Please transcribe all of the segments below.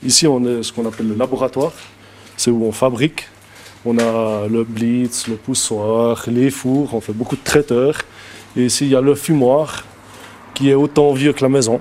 Ici, on est ce qu'on appelle le laboratoire. C'est où on fabrique. On a le blitz, le poussoir, les fours, on fait beaucoup de traiteurs. Et ici, il y a le fumoir qui est autant vieux que la maison.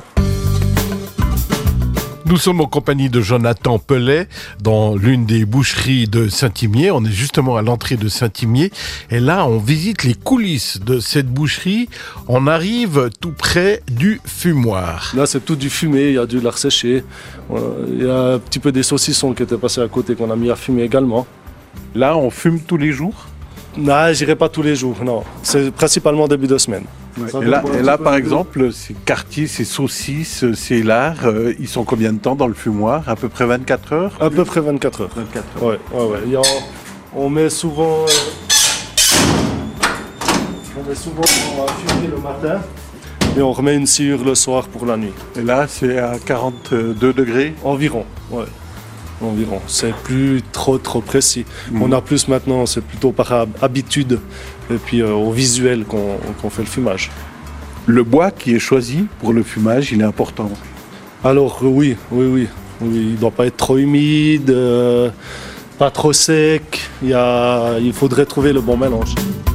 Nous sommes en compagnie de Jonathan Pellet dans l'une des boucheries de Saint-Imier. On est justement à l'entrée de Saint-Imier et là on visite les coulisses de cette boucherie. On arrive tout près du fumoir. Là c'est tout du fumé, il y a du lard séché. Il y a un petit peu des saucissons qui étaient passés à côté qu'on a mis à fumer également. Là on fume tous les jours? Non, j'irai pas tous les jours, non. C'est principalement début de semaine. Ouais. Et là par exemple, ces quartiers, ces saucisses, ces lards, ils sont combien de temps dans le fumoir? À peu près 24 heures? À peu près 24 heures. 24 heures. Ouais. On met souvent à fumer le matin et on remet une sciure le soir pour la nuit. Et là c'est à 42 degrés? Environ. C'est plus trop précis. On a plus maintenant, c'est plutôt par habitude et puis au visuel qu'on fait le fumage. Le bois qui est choisi pour le fumage, il est important. Alors oui. Il ne doit pas être trop humide, pas trop sec. Il faudrait trouver le bon mélange.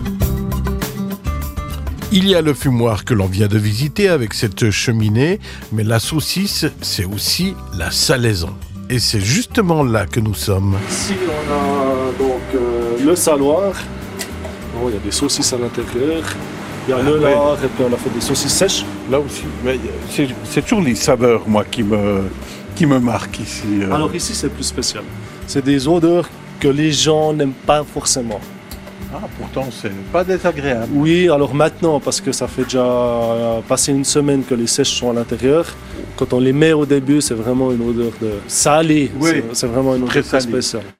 Il y a le fumoir que l'on vient de visiter avec cette cheminée, mais la saucisse, c'est aussi la salaison. Et c'est justement là que nous sommes. Ici, on a donc le saloir. Bon, il y a des saucisses à l'intérieur. Il y a le lard et puis on a fait des saucisses sèches. Là aussi, mais c'est toujours les saveurs, moi, qui me marquent ici. Alors ici, c'est plus spécial. C'est des odeurs que les gens n'aiment pas forcément. Ah, pourtant, c'est pas désagréable. Oui, alors maintenant, parce que ça fait déjà passer une semaine que les sèches sont à l'intérieur, quand on les met au début, c'est vraiment une odeur de salé. Oui, c'est vraiment une odeur très très salée. spéciale.